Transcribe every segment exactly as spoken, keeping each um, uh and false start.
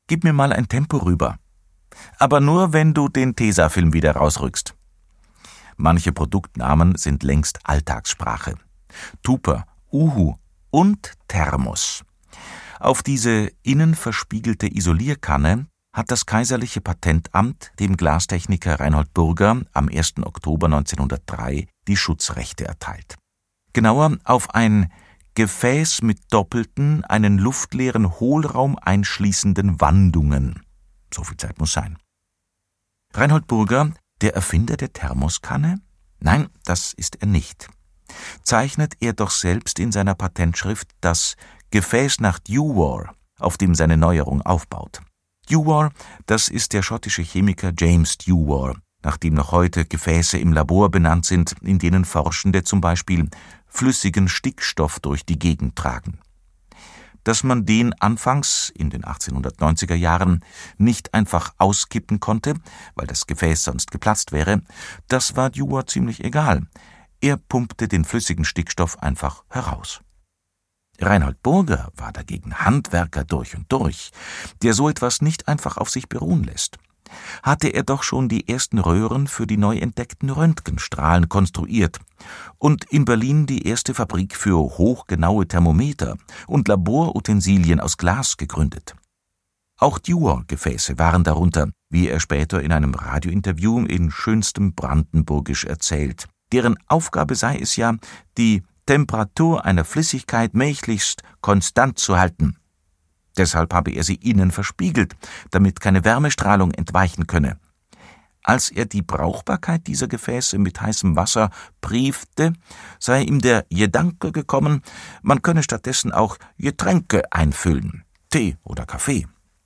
»Gib mir mal ein Tempo rüber. Aber nur, wenn du den Tesafilm wieder rausrückst.« Manche Produktnamen sind längst Alltagssprache. Tupper, Uhu und Thermos. Auf diese innen verspiegelte Isolierkanne hat das Kaiserliche Patentamt dem Glastechniker Reinhold Burger am ersten Oktober neunzehnhundertdrei die Schutzrechte erteilt. Genauer auf ein Gefäß mit doppelten, einen luftleeren Hohlraum einschließenden Wandungen. So viel Zeit muss sein. Reinhold Burger, der Erfinder der Thermoskanne? Nein, das ist er nicht. Zeichnet er doch selbst in seiner Patentschrift das Gefäß nach Dewar, auf dem seine Neuerung aufbaut. Dewar, das ist der schottische Chemiker James Dewar, nach dem noch heute Gefäße im Labor benannt sind, in denen Forschende zum Beispiel flüssigen Stickstoff durch die Gegend tragen. Dass man den anfangs, in den achtzehnhundertneunziger Jahren, nicht einfach auskippen konnte, weil das Gefäß sonst geplatzt wäre, das war Dewar ziemlich egal. Er pumpte den flüssigen Stickstoff einfach heraus. Reinhold Burger war dagegen Handwerker durch und durch, der so etwas nicht einfach auf sich beruhen lässt. Hatte er doch schon die ersten Röhren für die neu entdeckten Röntgenstrahlen konstruiert und in Berlin die erste Fabrik für hochgenaue Thermometer und Laborutensilien aus Glas gegründet. Auch Dewar-Gefäße waren darunter, wie er später in einem Radiointerview in schönstem Brandenburgisch erzählt. Deren Aufgabe sei es ja, die Temperatur einer Flüssigkeit mächtigst konstant zu halten. Deshalb habe er sie innen verspiegelt, damit keine Wärmestrahlung entweichen könne. Als er die Brauchbarkeit dieser Gefäße mit heißem Wasser briefte, sei ihm der Gedanke gekommen, man könne stattdessen auch Getränke einfüllen, Tee oder Kaffee.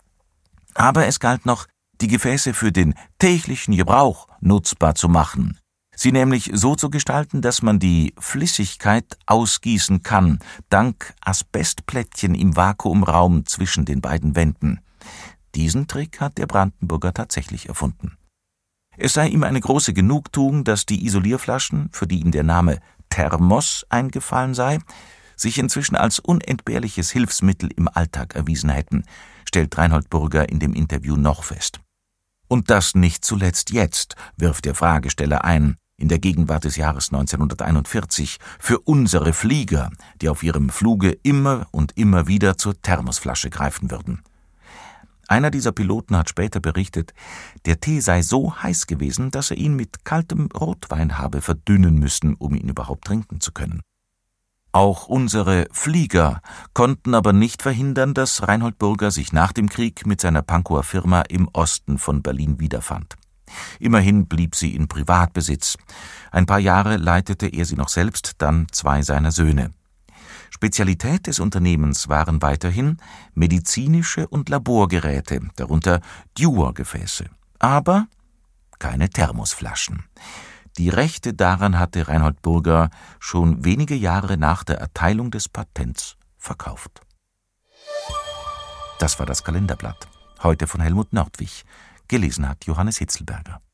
Aber es galt noch, die Gefäße für den täglichen Gebrauch nutzbar zu machen. Sie nämlich so zu gestalten, dass man die Flüssigkeit ausgießen kann, dank Asbestplättchen im Vakuumraum zwischen den beiden Wänden. Diesen Trick hat der Brandenburger tatsächlich erfunden. Es sei ihm eine große Genugtuung, dass die Isolierflaschen, für die ihm der Name Thermos eingefallen sei, sich inzwischen als unentbehrliches Hilfsmittel im Alltag erwiesen hätten, stellt Reinhold Burger in dem Interview noch fest. Und das nicht zuletzt jetzt, wirft der Fragesteller ein, in der Gegenwart des Jahres neunzehnhunderteinundvierzig, für unsere Flieger, die auf ihrem Fluge immer und immer wieder zur Thermosflasche greifen würden. Einer dieser Piloten hat später berichtet, der Tee sei so heiß gewesen, dass er ihn mit kaltem Rotwein habe verdünnen müssen, um ihn überhaupt trinken zu können. Auch unsere Flieger konnten aber nicht verhindern, dass Reinhold Burger sich nach dem Krieg mit seiner Pankower Firma im Osten von Berlin wiederfand. Immerhin blieb sie in Privatbesitz. Ein paar Jahre leitete er sie noch selbst, dann zwei seiner Söhne. Spezialität des Unternehmens waren weiterhin medizinische und Laborgeräte, darunter Dewar-Gefäße, aber keine Thermosflaschen. Die Rechte daran hatte Reinhold Burger schon wenige Jahre nach der Erteilung des Patents verkauft. Das war das Kalenderblatt. Heute von Helmut Nordwig. Gelesen hat Johannes Hitzelberger.